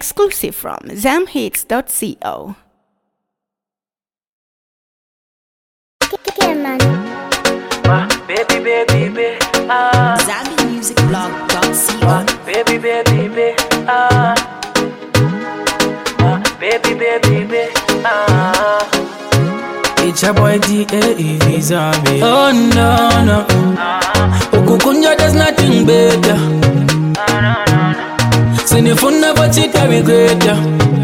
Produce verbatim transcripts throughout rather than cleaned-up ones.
Exclusive from zamhits dot co. Yeah, man. Ah, baby, baby, baby, ah. zambi music blog dot co. Ah, baby, baby, baby, ah. Ah, baby, baby, baby, ah. It's your boy D A E V Zombie. Oh no no. Ukukunja there's nothing better. Sinifuna vachita regretja.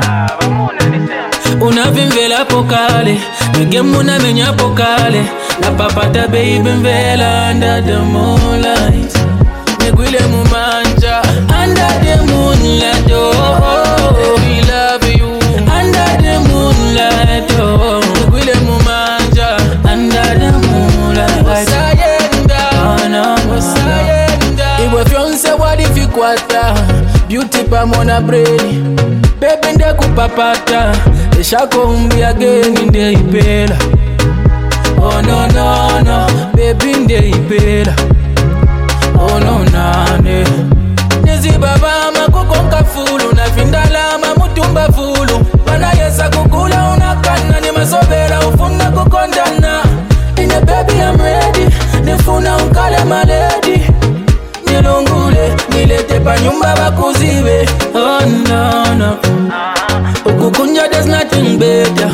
Unavimvela pokale, nigemuna menya pokale. Na papata baby mvela under the moonlight. Nigwile mumanja under the moonlight. Oh, oh, oh, we love you under the moonlight. Oh, nigwile mumanja under the moonlight. Wasayenda, oh no, wasayenda. Iwe fiance wadi fikwata, beauty pa mona brain. Baby nde kupapata, eshako umbi again nde ipela. Oh no no no, baby nde ipela. Oh no nane. Nizi baba makukonka fulu, na vindala mamutumba fulu. Mana yesa kukula unakana, ni masobera ufuna kukondana. Ine baby I'm ready, nifuna unkale maledi. Nilungule, nilete pa nyumba bakuzibe. Oh no no. Ukukunja there's nothing better.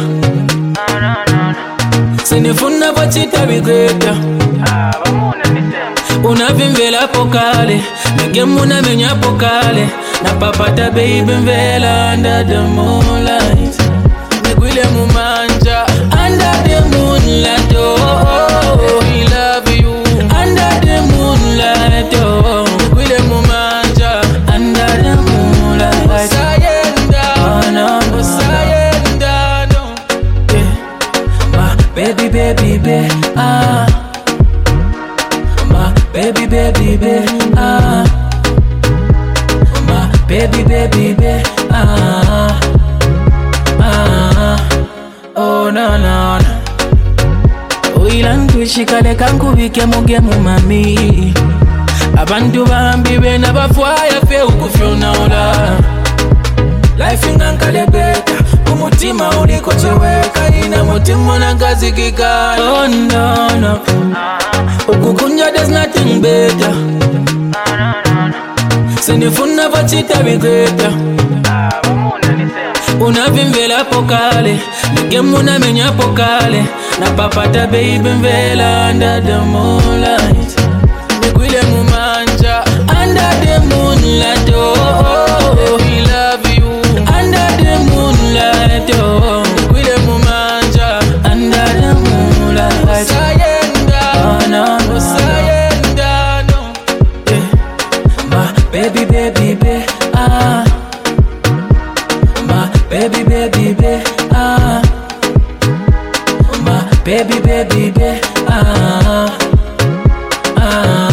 Sinifuna vachita regreta. Unavimvela pokale, nigemuna menya pokale. Na papata baby mvela under the moonlight. Nigwile mumanja under the moonlight. Oh, oh, oh, we love you under the moonlight. Oh, nigwile mumanja under the moonlight. Wasayenda, oh no, wasayenda, no. Yeah. My baby, baby, baby, ah. My baby, baby, baby, ah. My baby, baby, baby, ah. Ah. Oh no no no. Uilantwishikale kankubike mugemu mami. Abantu bambi bena bafwaya fe ukufyona ola. Life ingankale beta, umutima uliko cheweka. Ina mutima nangazikika. Oh no no. Ukukunja there's nothing better. Sinifuna vachita regreta. Unavimvela pokale, nigemuna menya pokale. Na papata baby mvela under the moonlight. Nigwile mumanja under the moonlight. Oh, oh, oh, we love you under the moonlight. Oh, nigwile mumanja under the moonlight. Wasayenda, oh no, wasayenda, no. Yeah. My baby, baby, baby, ah. My baby, baby, baby, ah. My baby, baby, baby, ah. Ah.